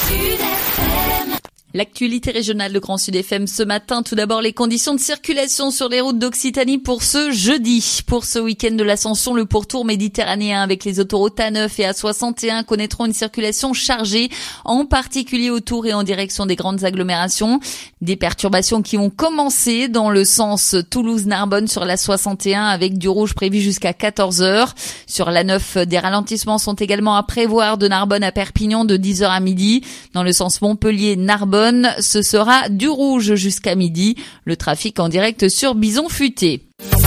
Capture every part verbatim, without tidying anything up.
L'actualité régionale de Grand Sud F M ce matin. Tout d'abord, les conditions de circulation sur les routes d'Occitanie pour ce jeudi. Pour ce week-end de l'Ascension, le pourtour méditerranéen avec les autoroutes A neuf et A soixante et un connaîtront une circulation chargée, en particulier autour et en direction des grandes agglomérations. Des perturbations qui ont commencé dans le sens Toulouse-Narbonne sur la soixante et un avec du rouge prévu jusqu'à quatorze heures. Sur l'A neuf, des ralentissements sont également à prévoir de Narbonne à Perpignan de dix heures à midi. Dans le sens Montpellier-Narbonne, ce sera du rouge jusqu'à midi. Le trafic en direct sur Bison Futé.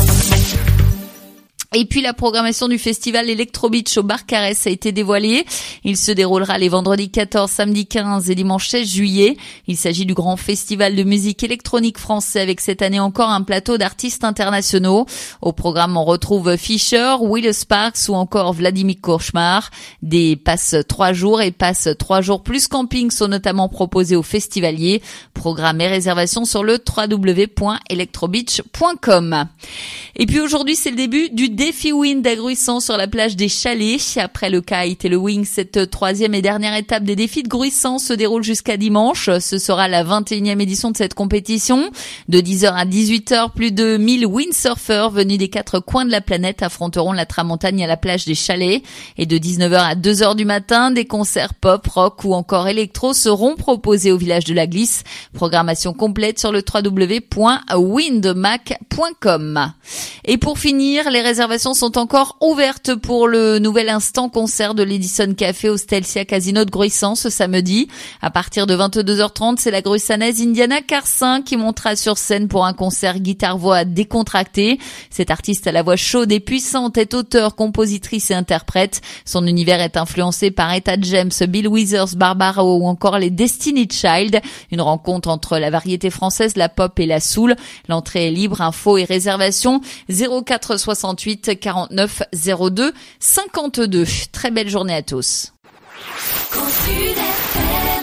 Et puis la programmation du festival Electro Beach au Barcarès a été dévoilée. Il se déroulera les vendredis quatorze, samedi quinze et dimanche seize juillet. Il s'agit du grand festival de musique électronique français avec cette année encore un plateau d'artistes internationaux. Au programme, on retrouve Fischer, Will Sparks ou encore Vladimir Cauchemar. Des passes trois jours et passes trois jours plus camping sont notamment proposés aux festivaliers. Programme et réservation sur le w w w point electrobeach point com. Et puis aujourd'hui, c'est le début du défi Wind à Gruissant sur la plage des Chalets. Après le kite et le wing, cette troisième et dernière étape des défis de Gruissant se déroule jusqu'à dimanche. Ce sera la vingt et unième édition de cette compétition. De dix heures à dix-huit heures, plus de mille windsurfers venus des quatre coins de la planète affronteront la tramontagne à la plage des Chalets. Et de dix-neuf heures à deux heures du matin, des concerts pop, rock ou encore électro seront proposés au village de la Glisse. Programmation complète sur le w w w point windmac point com. Et pour finir, les réservations sont encore ouvertes pour le nouvel instant concert de l'Edison Café au Stelcia Casino de Gruissant ce samedi. À partir de vingt-deux heures trente, c'est la gruissanaise Indiana Carcin qui montera sur scène pour un concert guitare-voix décontracté. Cette artiste à la voix chaude et puissante est auteure, compositrice et interprète. Son univers est influencé par Etta James, Bill Withers, Barbara ou encore les Destiny Child. Une rencontre entre la variété française, la pop et la soul. L'entrée est libre, info et réservation zéro quatre soixante-huit quarante-neuf zéro deux cinquante-deux. Très belle journée à tous.